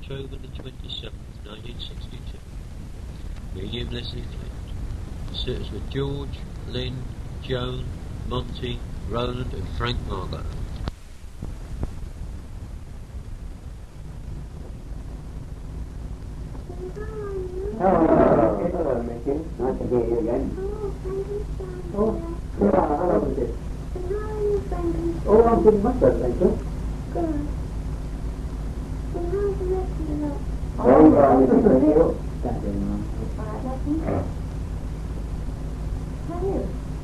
October the 27th, 1962. Medium Leslie Flint. Sitters were George, Lynn, Joan, Monty, Roland and Frank Margot. Hello, Mickey. Nice to hear you again. Oh, yeah, hello, Mickey. Oh, I'm doing much better, thank you. Good. And how's the rest of the lot? Very well, Mickey, thank you. Alright, Lucky. How are you?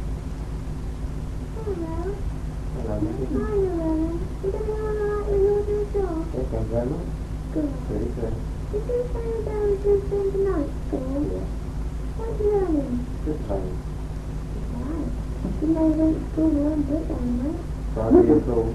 Hello. Hello, Mickey. Hi, Roland. You doing alright with your new job? Yes, thank you very much. Good. Pretty good. Did you say about Tuesday night school? Yeah. What are you learning? Just fine. Right. You know you went to school a little bit anyway. 5 years old.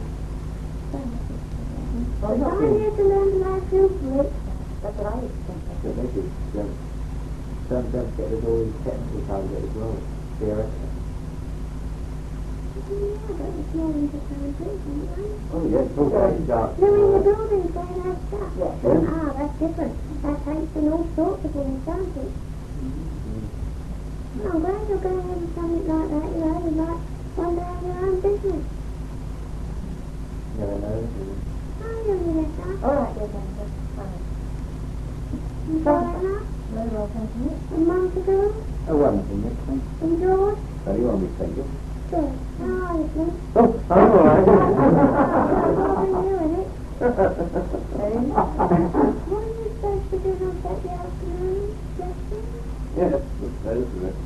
But I'm here to learn to like you, Rick. That's right. So Mickey, some get it all these technical side of it as well. Theoretical. Yeah, but it's more interesting, isn't it? Oh, yes, all very dark. No, in the buildings they have stuff. Yeah. Ah, that's different. That takes in all sorts of things, don't it? Well, I'm glad you're going into something like that, you know, you might one day have your own business. Never know. How are you, Melissa? All right, dear Jennifer. Fine. You got enough? Very well, thank you. A month ago? Oh, wonderful, Mick, thank you. And George? Very well, Mick, thank you. Good. How are you, Flint? Oh, I'm all right. What are you doing it? What are you supposed to do on Saturday afternoon? Lesson? Yes, that is it.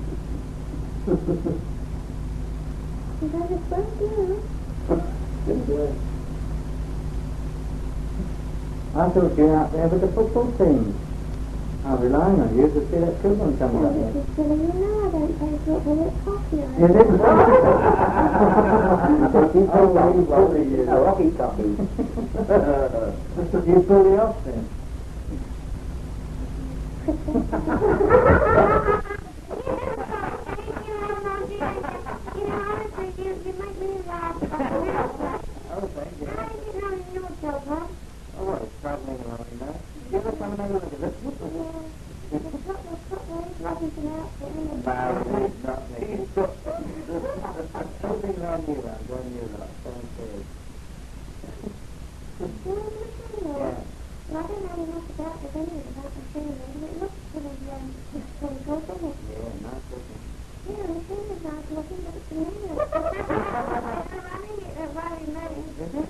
You got a first do. Didn't do it. I thought you were out there with the football team. I'm relying on you to see that good one coming up This here. is silly, you know I don't play football at coffee. You didn't? Oh, Rocky Coffee. You pull the off then. You know, honestly, you make me laugh. Oh, thank you. How did you know you were so huh? Oh, well, it's travelling along, you know. Give us some another look at this. The football is rubbish out there. Barry, not me. Something around you, around, go on you, lot. Downstairs. Yeah. Well, I don't know enough about the video, about the film, but it looks pretty good, doesn't it? Yeah, nice looking. Yeah, the film is nice looking, but it's amazing. They're running it, they're running me.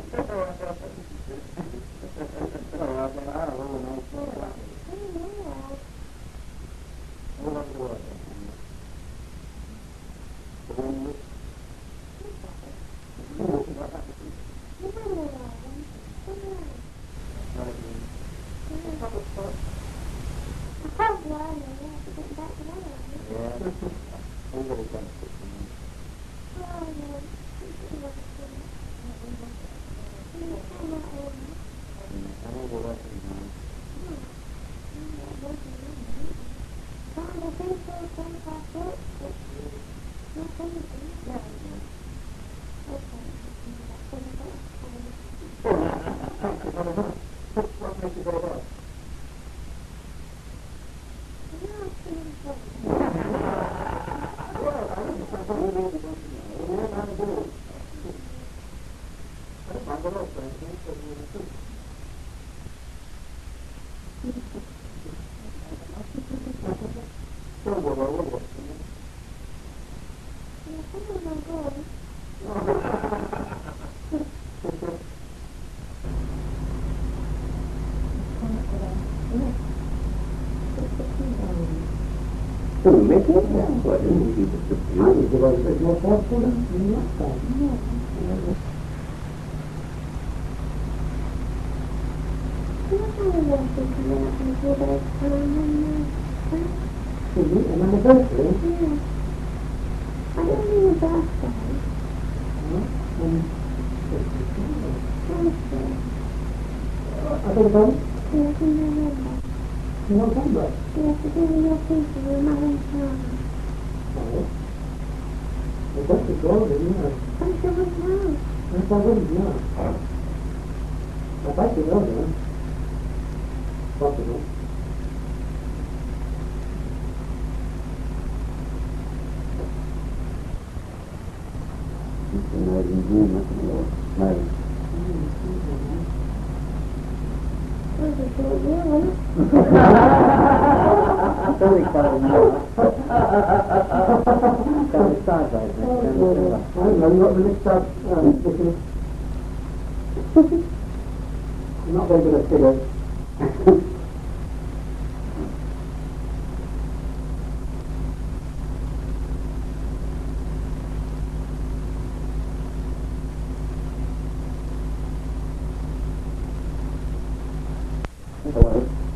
Oh, I think I have all nice Yeah. looking. Oh, All over the world. The one with... yeah. You know where I am. I hope you are, yeah, to get back to that. Yeah. All very comfortable. Oh, yeah. I know you're working now. What makes you go off? To make it happen, but you need to do it. You want a bit more thoughtful than last time. An anniversary? Yeah. I don't mean a birthday. Birthday. I think so. Yes, in November. In November? Yes, to do with your people with my own father. Oh. Well, that's a goal, isn't it? I sure would know. Yes, I wouldn't know. I'd like to know, then. possible. Sorry, Colin. Can we start right now? I don't know, you want me to start looking? I'm not very good at figures. Hello.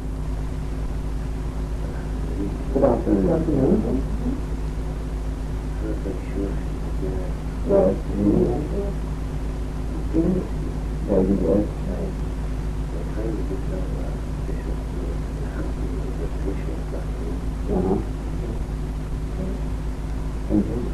Good afternoon. Good afternoon. Yes. Very good. Uh-huh. Thank you.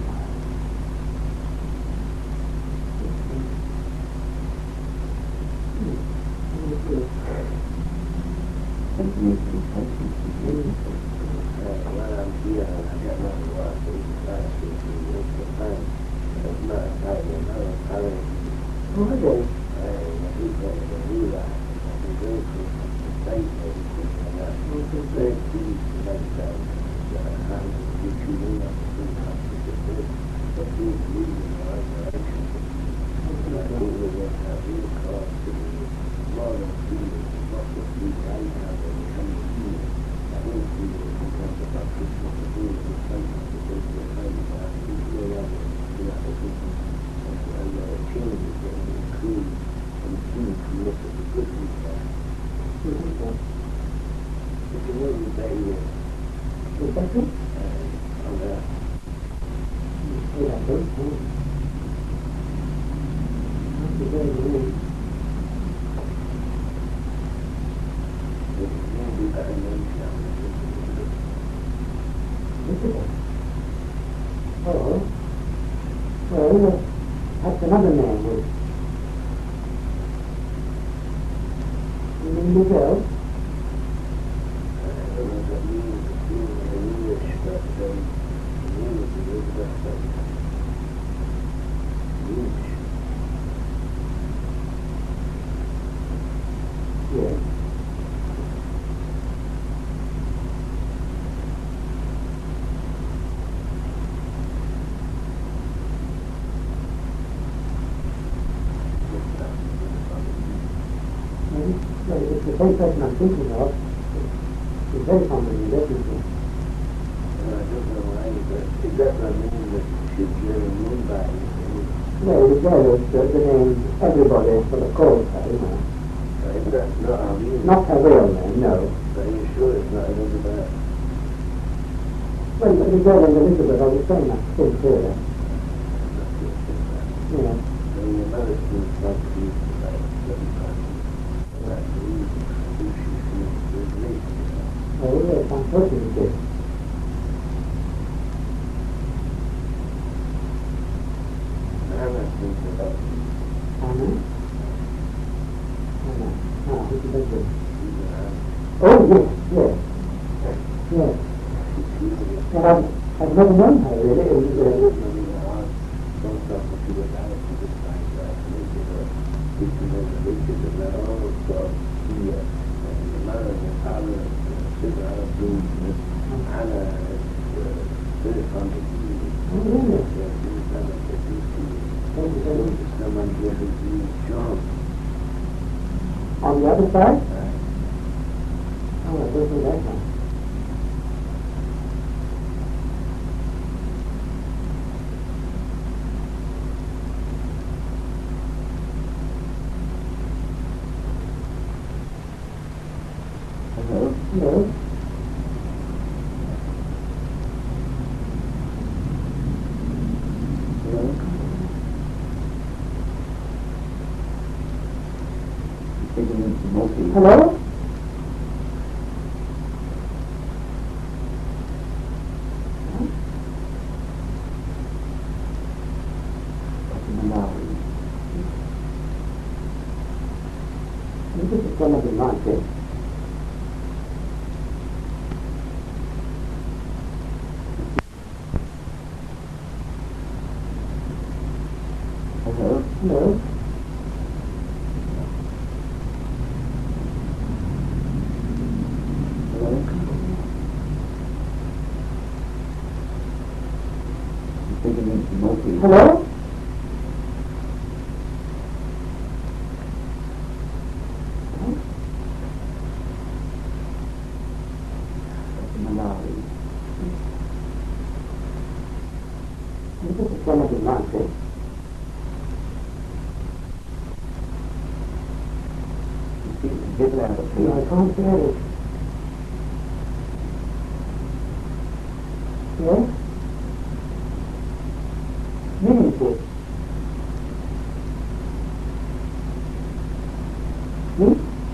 Oh, well, that's another man. You mean Miguel? Yes. It's the same person I'm thinking of. It's very common, definitely. Well, Miguel is the name everybody sort of calls her, you know. Not her real name, no. Are you sure it's not Elizabeth? Well, Miguel and Elizabeth are the same, I think, really. Yeah. So your mother seems like to be like 75. That's the reason who she seems to agree. Oh, yes, I'm hoping it is. Anna seems about Anna? Anna. Ah, this is very good. she's an Anna. Oh, yes, yes. Yes. Well, I've never known her, really. It was, on the other side? Oh, I don't know that one. Hello? Hello. Hello? Taking into multi. Hello? Malawi. This is one of the markets. Hello? Hello? Hello? I'm thinking it's smoky. Hello? Malawi. This is one of the months. Get out of No, I here. can't hear it. Yes? Meaningful. Me?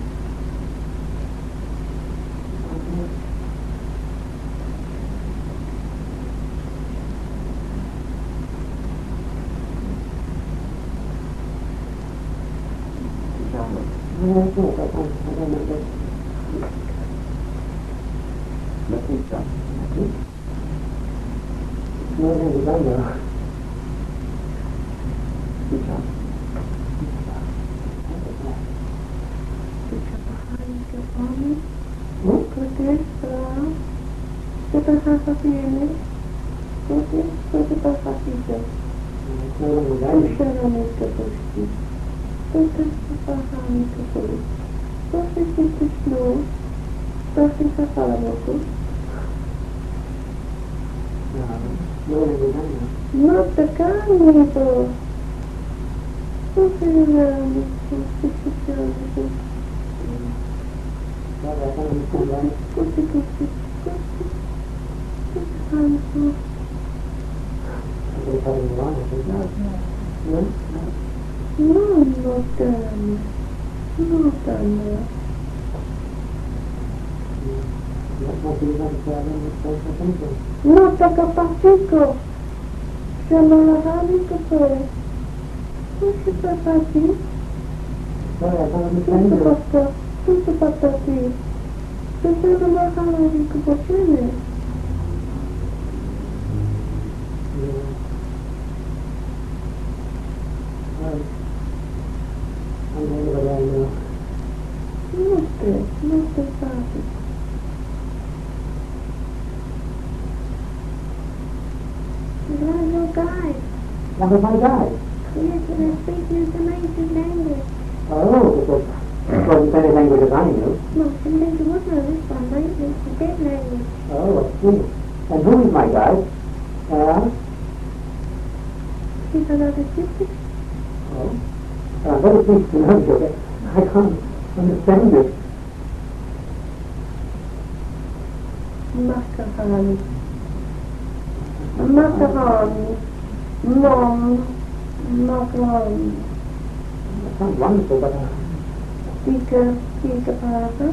No, I don't know that. Let me stop. No, I don't know. No, taka Pacifico. Siamo che poi. Non si fa fatti. Tutto fatto qui. Se sono la casa di occupazione. Non è facile. Little guy. What have I died? Yes, and I speak in some ancient language. Oh, it wasn't any language I knew. No, some things you would know this one, right? It's a dead language. Oh, I see. And who is my guide? She's another sister. Oh. I'm very pleased to know you. I can't understand it. Macaroni. Macaroni. Mom. Macaroni. That sounds wonderful, but Pika Papa.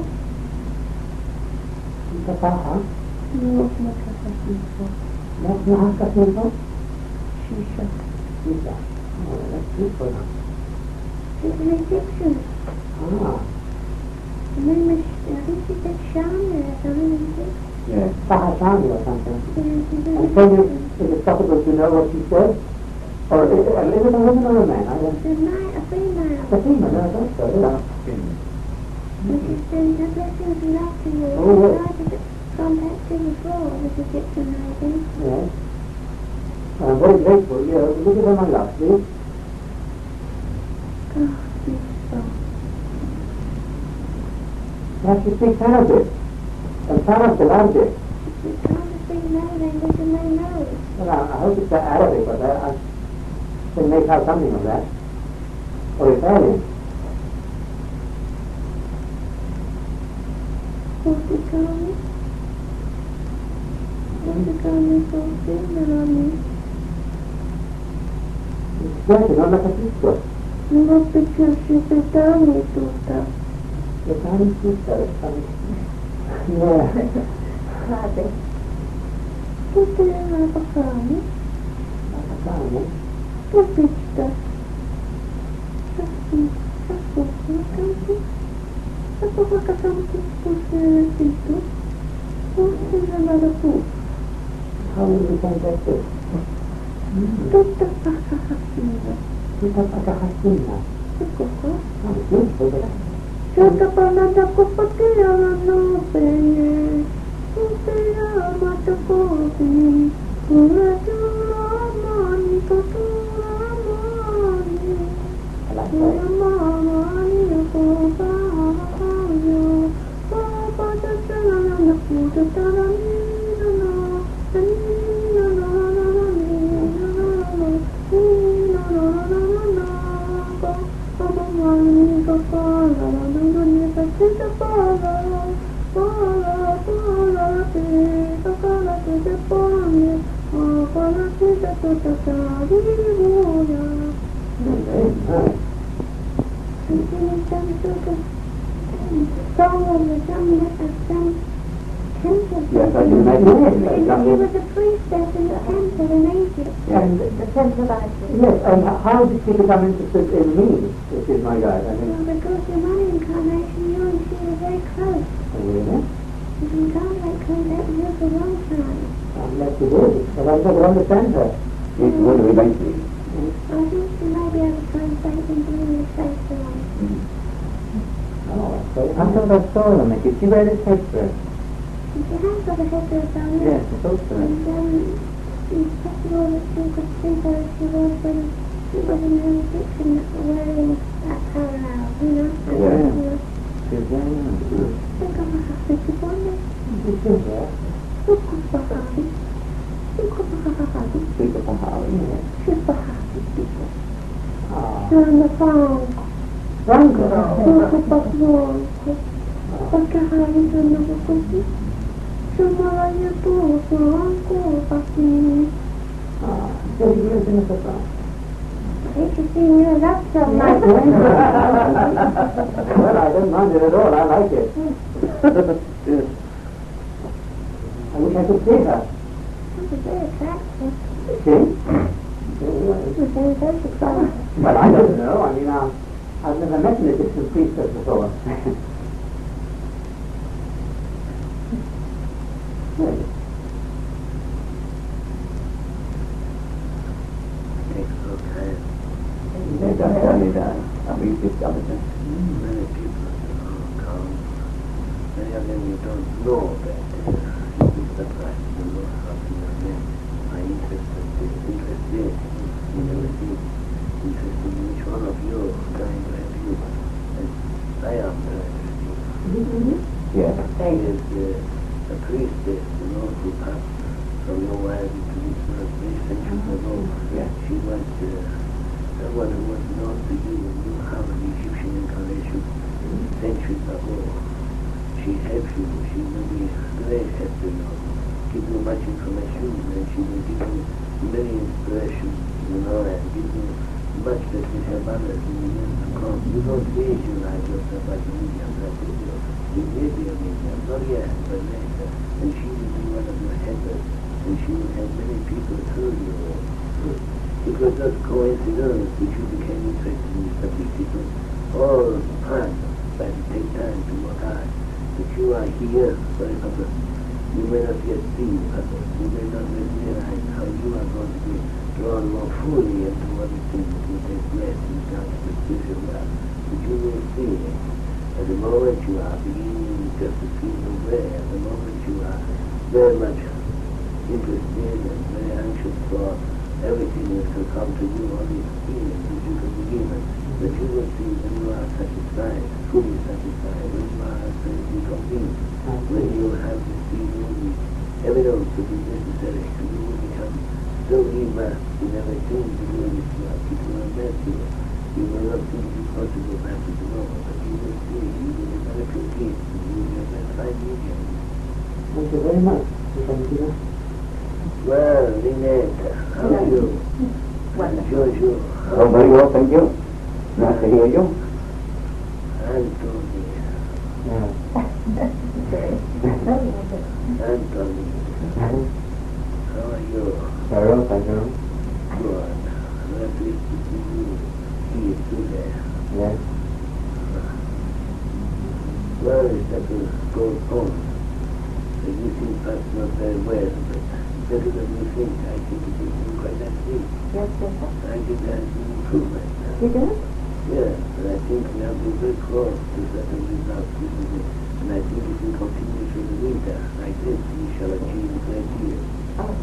Papa, No, Macaroni. that's not a people. Shisha. Lisa. Oh, that's beautiful. She's an Egyptian. Ah, Her name is, I think she said Shania or something. yes. Sahasani or something. Yeah, she's an And can you, Egyptian. is it possible to know what she said? Or is it a woman or a man? I don't She's a female. The female, I thought so, yeah. And she sends her blessings and love to you. Oh, yes. Try to contact you before with Egyptian writing. Yes. I'm very grateful. Yeah, look at my love, please. Oh, beautiful. Now she speaks Arabic. And Sarah's Arabic. We can't speak no language and they know it. Well, I hope it's Arabic, but I can make out something of that. Or Italian. Portugal. Spiace, non la capisco. No, because she's Italian tutta. Le fai tutta, le fai. Yeah. Vabbè. Tutte le bacane. La fai, Tu pizza. Sacco canto forse tutto. Forse è andata tu. How will we contact it? Tutta pacca cattiva. Mitä paikkaa sinä? Kukko. Nyt Satapananda kupatiala nopeye, kupea mata kopi, urajulamani katulamani, uramani kubayo, baba tatala na kuta tarani na Yes, I can imagine. He was a priestess in the temple in Egypt. And The temple of Isis. yes, and how did she become interested in me, which is my guide? I mean, Well, because in one incarnation, you and she were very close. really? You can contact you for a long time. Unless you did, but I don't understand her. It's going to eventually. I think she may be able to translate into English later on. Oh, I thought I saw her make it. She wear this headdress. And she has got a headdress on it. Yes, I thought so. And it's possible that you could see her if she was when she was in the Egyptian wearing that parallel, you know? Yeah. She's very nice. Think of her happy one day. She's in there. Look at her happy. Look at her happy. Think of how it is. She's the happy people. Ah. And the song. Franco. Look at that wall. Perché hai tenuto così? Sembra io tu, Franco, Patti. Ah, so you live in the song. Hate to see you, that's so nice. Well, I don't mind it at all. I like it. Yes. I wish I could see her. She's very attractive. See? She's very versatile. Well, I don't know. I mean, I've never met an Egyptian priestess before. Really? They got carried out. I mean, it's evident. Many people come. Many of them you don't know that. You'll be surprised to know how people are interested in everything. Interested in which one of you are trying to help you. And I am trying to help you. Yes. There's a priestess, who passed from your wife to this earth many centuries ago. Yeah. She was someone who was known to you when you have an Egyptian incarnation centuries ago. She helps you. She will be great help to you. Give you much information, and she will give you many inspirations, and give you much that will help others in the years to come. You don't visualize yourself as a medium, you may be a medium, not yet, but later. And she will be one of your helpers, and she will help many people through you. It was just coincidence that you became interested in this subject. It was all planned, but it takes time to work out. But you are here for a purpose. You may not yet see the purpose. You may not yet realize how you are going to be drawn more fully into what it is that will take place in God's spiritual world. But you will see it. At the moment you are beginning just to feel aware, at the moment you are very much interested and very anxious for everything that will come to you, all the experience that you can be given. But you will see when you are satisfied, fully satisfied, when you are absolutely convinced, when you have received all the evidence that is necessary, and you will become so immersed in everything to do with what it will amaze you. You will not think it possible perhaps at the moment, but you will see, you will develop your gift, and you will be a very fine medium. Thank you very much. Well, Lynette, how are you? Jojo. Oh, very well, thank you. Nice to hear you. Anthony. Anthony. How are you? Very well, thank you. Good. I'm pleased to see you here today. Yes. Well, it's that will go on. You seem perhaps not very well, but better than you think. I think it is doing quite nicely. Yes, yes. I think that's an improvement now. You do? Yeah, but I think now we're very close to certain results, isn't it? And I think if we continue through the winter like this, we shall achieve a great deal. Oh.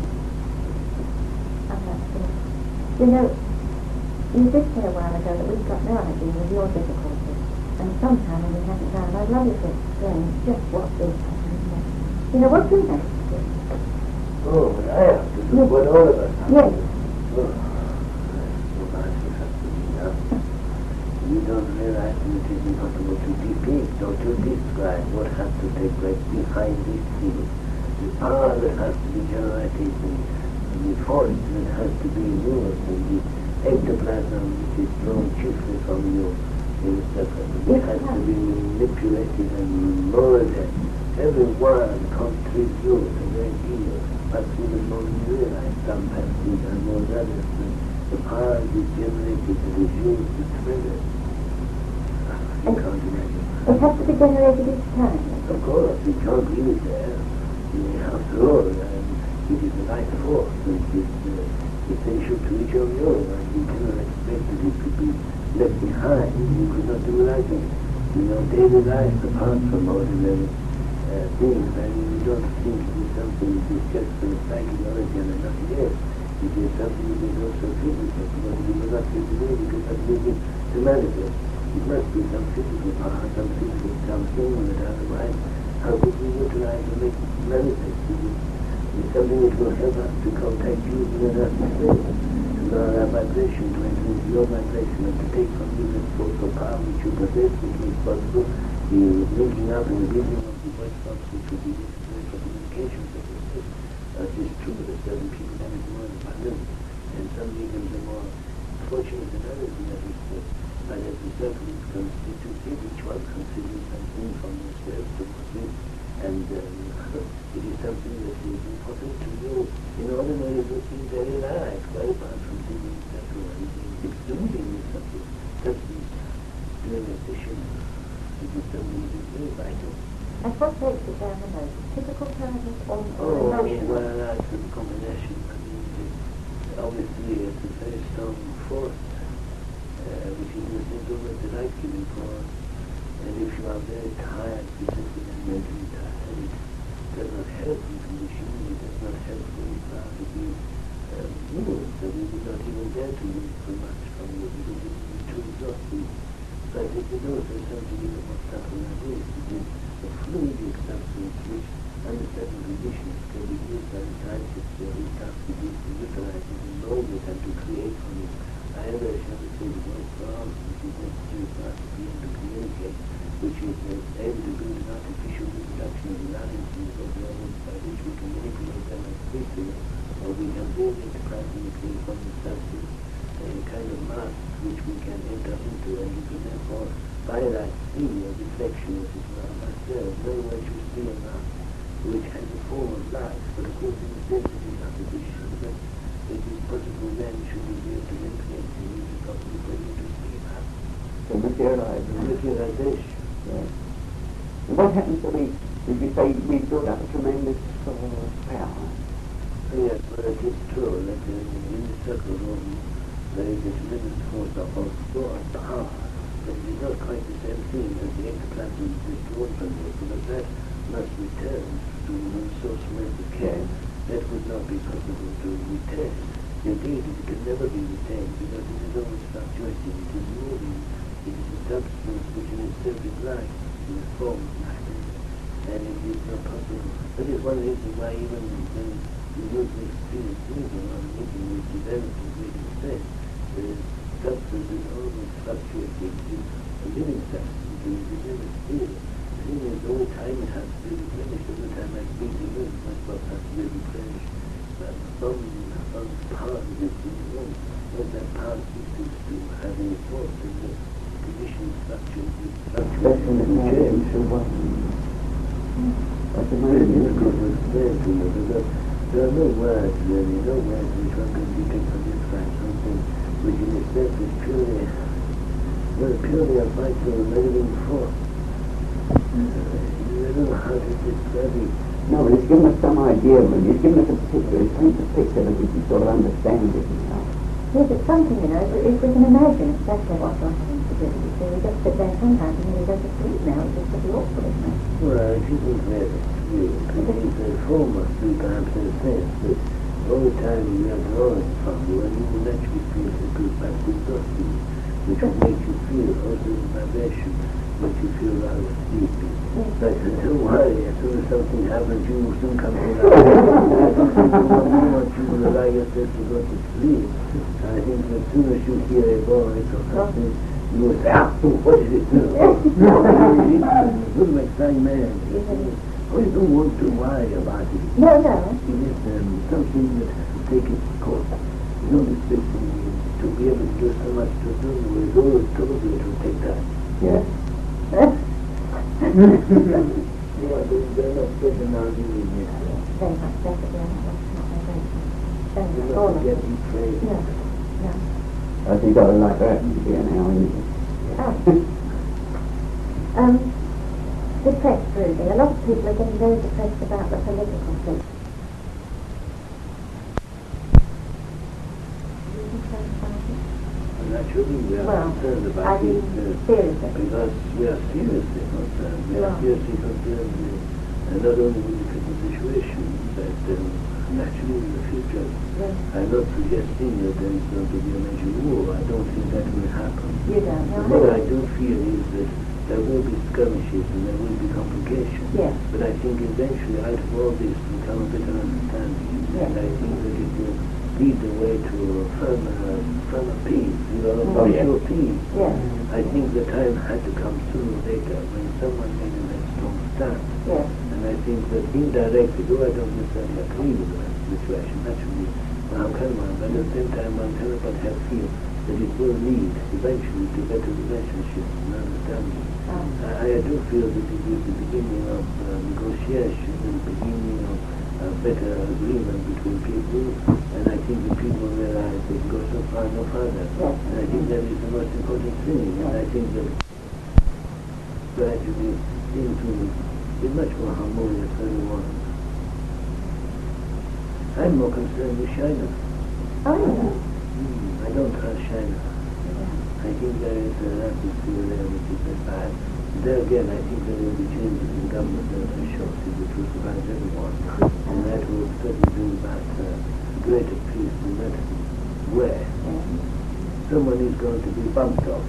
That's good. You know, you did say a while ago that we've got no idea of your difficulties. And sometime when we have time, I'd love you to explain just what is happening there. You know, what do you have to do? Oh, but I have to do what all of us have Yes. to do. Oh, so much has to be done. You don't realize that it is impossible to depict or to describe what has to take place behind this scene. The power that has to be generated and the force that has to be used and the ectoplasm which is drawn chiefly from you in the surface. It has to be manipulated and molded. Every word contributes a great deal, but even more than you realize, some passages and more than others. The power is generated and is used to tremendous. You can't imagine. It has to be generated each time. Of course, you can't leave it there. After all, it is a life force which is essential to each of you, and you cannot expect that it could be left behind. You could not do without it. You know, daily life, apart from ordinary things, and you don't think it is something that is just for psychic origin and nothing else. It is something that is also physical, but you will not be today because that will be to manifest. It must be some physical power, some physical something, that otherwise, how could we utilize and make it manifest? It's something that will help us to contact you in another space, to learn our vibration, to enter into your vibration, and to take from you that source of power which you possess, which is possible, the linking up and the building of the voice box, which will be necessary for communication purposes. It is true that certain people have it more abundant, and some mediums are more fortunate than others in that respect. But as the circle is constituted, each one considers something from themselves to work and it is something that is important to you in ordinary routine daily life, quite apart from thinking that it's doing something. That is doing a session. It is something that is very vital. And what makes it down the most? Typical kindness or emotion? Well, that's a combination. I mean, obviously it's a very strong force, which is the symptom of the life-giving force. And if you are very tired, physically and mentally tired, it does not help in conditioning, it does not help for you to be moved, so we would not even dare to move so much from you because it would be too exhausting. But if you know there's something even more subtle than this, it is a fluidic substance which, under certain conditions, can be used by the scientists or the staff to utilize it and mold it and to create from it. Either shall we say the voice box, which is necessary for us to be able to communicate, which is able to build an artificial reproduction of the larynxes or the organs by which we can manipulate them and speak to them, or we can build ectoplasmically from the surface a kind of mask which we can enter into, and you can therefore, by that see a reflection, as it were, of ourselves, very much you see a mask which has the form of life, but of course in the sense it is artificial, but it is possible then should we be able to manipulate it, it is possible for you to see that. So materialization. Materialization. Yes. And what happens if did you say we build up a tremendous power? Yes, but it is true that in the circle room there is a tremendous force of power, but it is not quite the same thing as the ectoplasm is drawn from it, because that must return to the source where it came. That would not be possible to retain. Indeed, it can never be retained because it is always fluctuating, it is moving, it is a substance which in itself is life, in the form of life, and it is not possible. That is one reason why even when you use the experience medium or medium which develops in great extent, the substance is always fluctuating, it is a living substance, it is never still. The thing is, all the time it has to be replenished, all the time it has to be renewed, my spot has to be replenished. But from the power that is in the room, when that power ceases to have any force, then the conditions fluctuate with fluctuation and change. That's a very difficult to explain to you, because there are no words really, no words which one can depict or describe something which in itself is purely a vital living force. I don't know how to describe it. No, but it's given us some idea, really. It's given us a picture. It's painted a picture that we can sort of understand it now. Yes, it's something, you know, if we can imagine exactly what we're having to do. You see, we just sit there sometimes and we go to sleep now. It's just pretty awful, isn't it? Well, it isn't very true. I think the former do perhaps in a sense that all the time you are drawing from you and you will naturally feel a good backward dusting, which will make you feel also the vibration, make you feel rather sleepy. But don't worry, as soon as something happens, you will soon come to life. You will allow yourself to go to sleep. I think as soon as you hear a voice or something, you will say, what is it? Good exciting man. We don't want to worry about it. No. It is something that has to take its course. You don't expect to be able to do so much to do with all told you it will take time. Yes. You are doing very much better now than you did. Very much better, You don't forget to pray. No. I think I would like that to be an hour, isn't it? Depressed, Ruby. A lot of people are getting very depressed about the political thing. Naturally, we are concerned about I mean, it seriously. because we are seriously concerned. We are seriously concerned not only with the present situation, but naturally in the future. Yes. I'm not suggesting that there is going to be a major war. I don't think that will happen. You don't know. What I do feel is that there will be skirmishes and there will be complications. Yes. But I think eventually out of all this will come a better understanding. Yes. And I think that it will lead the way to a firmer peace, official peace. Yes. I think the time had to come sooner or later when someone made a very strong stand. Yes. And I think that indirectly, though I don't necessarily agree with the situation, naturally, how can one? But at the same time, one cannot but have feel that it will lead eventually to better relationships and understanding. I do feel that it is the beginning of negotiation and the beginning of better agreement between people, and I think the people realize they go so far, no further. Yes. And I think that is the most important thing, and I think that gradually seem to be much more harmonious than we want. I'm more concerned with China. Oh, yeah. I don't trust China. I think there is an atmosphere there which is very bad. There again, I think there will be changes in government officialship which will surprise everyone. And that will certainly bring back greater peace no matter where. Someone is going to be bumped off.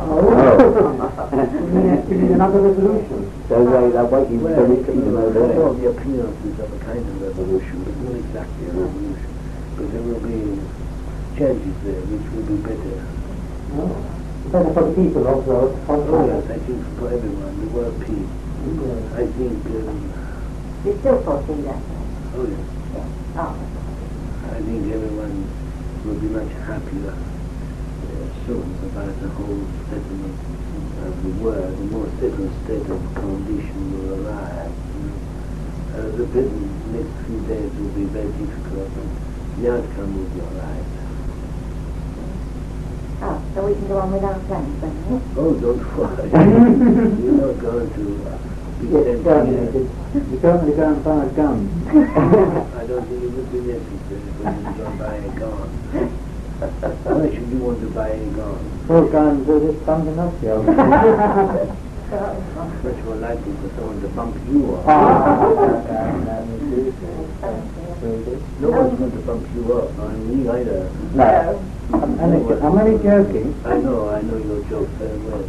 You need another resolution. So they're waiting for the kingdom over there. All the appearances of a kind of revolution, but not exactly a revolution. But there will be changes there which will be better. Better for the people also. Oh yes, I think for everyone, the world peace. I think, You still foresee that? oh yes, Oh. I think everyone will be much happier soon about the whole settlement of the world. A more settled state of condition will arrive. The present next few days will be very difficult, but the outcome will be alright. Oh, so we can go on with our plans then, eh? Oh, don't worry. You're not going to be sent here. You can't really go and buy a gun. I don't think it would be necessary for you to go and buy a gun. Why should you want to buy a gun? Well, guns are just bumping up you. Much more likely for someone to bump you up. No one's going to bump you up, or me either. No. I'm only joking. I know your joke very well.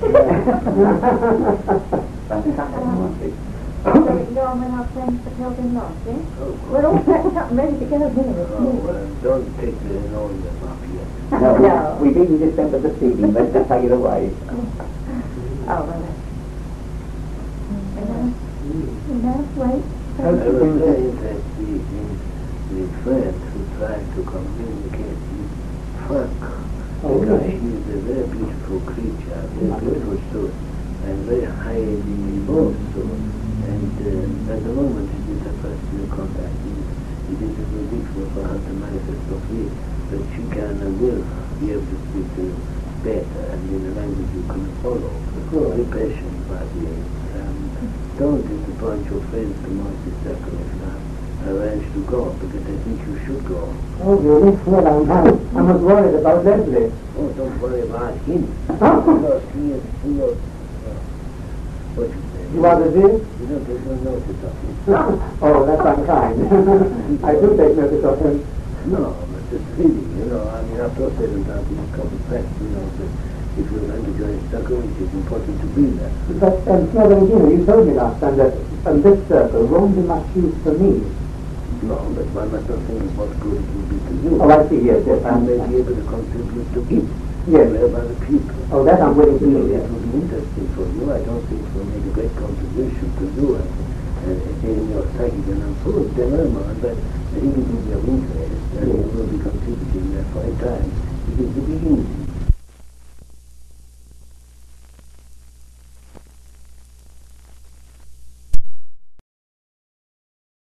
So we can go on with our plans for Pilgrim Lodge, eh? We're all packed up and ready to go here. Don't take the annoyance up yet. No, we've even just entered the seating, let's just take it away. Oh, well, wait. I was saying that the friend who tried to communicate with Frank, because he is a very beautiful creature, very beautiful soul, and very highly evolved soul. And at the moment it is a first new contact. It is a little difficult for her to manifest complete, but she can and will be able to speak to you better and in a language you can follow. Be patient, my dear. Don't disappoint your friends to Master Circle if not. I arranged to go because I think you should go. Oh, really? Well, I was worried about Leslie. Oh, don't worry about him. Huh? Because he is full of... what you say? You want to see? You don't take no notice of him. Oh, that's unkind. I do take notice of him. No, but just really, I mean, after all said and done, he's come to press, that if you're going to join circle, it is important to be there. But, Father Regina, you told me last time that this circle won't be much use for me. No, but one must not think of what good it will be to you. Oh, I see, yes, yes. I may be able to contribute to it. Yes. By the people. Oh, that I'm willing to do, It yes. will be interesting for you. I don't think it will make a great contribution to you in your psychic and full dilemma, but I think it will be of interest and you will be contributing there for a time. It is the beginning.